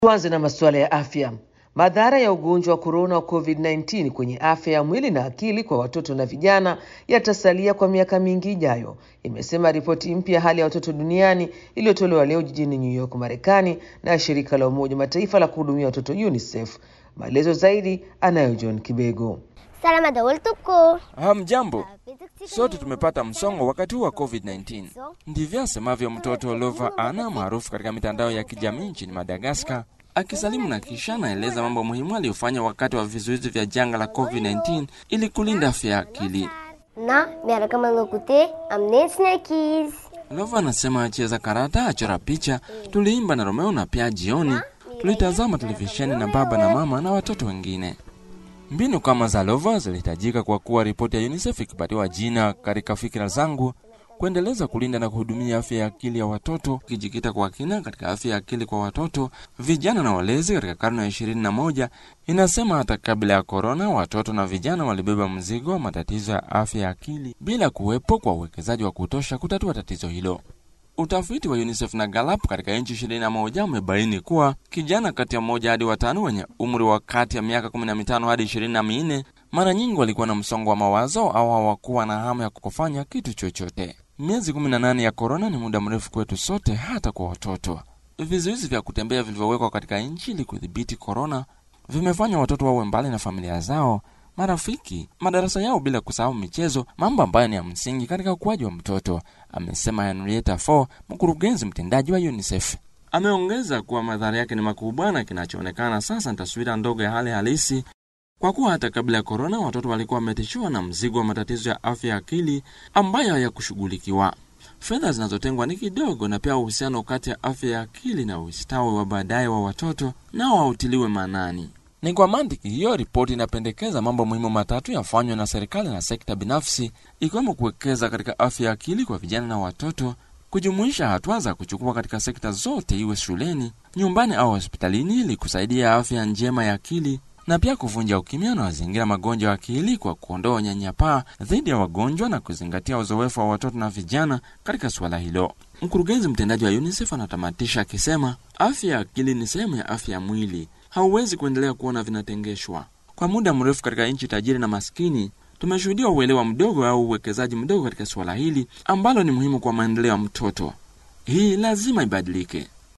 Tuanze na masuala ya afya. Madhara ya ugonjwa wa corona wa COVID-19 kwenye afya ya mwili na akili kwa watoto na vijana yatasalia kwa miaka mingi ijayo, imesema ripoti mpya ya hali ya watoto duniani iliyotolewa leo jijini New York, Marekani na shirika la Umoja Mataifa la kuhudumia watoto UNICEF. Maelezo zaidi anayo John Kibego. Salama dawal tuko. Hamjambo. Sote tumepata msongo wakati wa COVID-19. Ndivyo asemavyo mtoto Lova Ana, maarufu katika mitandao ya kijamii nchini Madagascar, akisalimu na kisha naeleza mambo muhimu aliyofanya wakati wa vizuizi vya janga la COVID-19 ili kulinda afya ya akili. Na miaraka malukute amne snackies. Lova anasema acheza karata, achora picha, tuliimba na Romeo na pia jioni tulitazama televisheni na baba na mama na watoto wengine. Mbinu kama za Lova zilihitajika kwa kuwa ripoti ya UNICEF ikipatiwa jina katika fikra zangu, kuendeleza kulinda na kuhudumia afya ya akili ya watoto, kijikita kwa kina katika afya ya akili kwa watoto, vijana na walezi katika karne ya 21. Inasema hata kabla ya corona, watoto na vijana walibeba mzigo wa matatizo ya afya ya akili bila kuwepo kwa uwekezaji wa kutosha kutatua tatizo hilo. Utafiti wa UNICEF na Gallup katika nchi 21 umebaini kuwa kijana kati ya 1 hadi 5 wenye umri wa kati ya miaka 15 hadi 24 mara nyingi walikuwa na msongo wa mawazo au hawakuwa na hamu ya kufanya kitu chochote. Miezi 18 ya corona ni muda mrefu kwetu sote, hata kwa watoto. Vizuizi vya kutembea vilivyowekwa katika nchi ili kudhibiti corona vimefanya watoto wawe mbali na familia zao, marafiki, madarasa yao, bila kusahau michezo, mambo ambayo ni ya msingi katika ukuaji wa mtoto, amesema Henrietta Fore, mkurugenzi mtendaji wa UNICEF. Ameongeza kuwa madhara yake ni makubwa na kinachoonekana sasa ni taswira ndogo ya hali halisi, kwa kuwa hata kabla ya corona watoto walikuwa wametishiwa na mzigo wa matatizo ya afya ya akili ambayo hayakushughulikiwa. Fedha zinazotengwa ni kidogo, na pia uhusiano kati ya afya ya akili na ustawi wa baadaye wa watoto nao hautiliwe maanani. Ni kwa mantiki hiyo ripoti inapendekeza mambo muhimu matatu yafanywe na serikali na sekta binafsi, ikiwemo kuwekeza katika afya ya akili kwa vijana na watoto, kujumuisha hatua za kuchukua katika sekta zote, iwe shuleni, nyumbani au hospitalini, ili kusaidia afya njema ya akili, na pia kuvunja ukimya na mazingira magonjwa ya akili kwa kuondoa unyanyapaa dhidi ya wagonjwa na kuzingatia uzoefu wa watoto na vijana katika suala hilo. Mkurugenzi mtendaji wa UNICEF anatamatisha akisema, afya ya akili ni sehemu ya afya ya mwili. Hauwezi kuendelea kuona vinatengeshwa. Kwa muda mrefu katika nchi tajiri na maskini, tumeshuhudia uelewa mdogo au uwekezaji mdogo katika suala hili ambalo ni muhimu kwa maendeleo ya mtoto. Hii lazima ibadilike.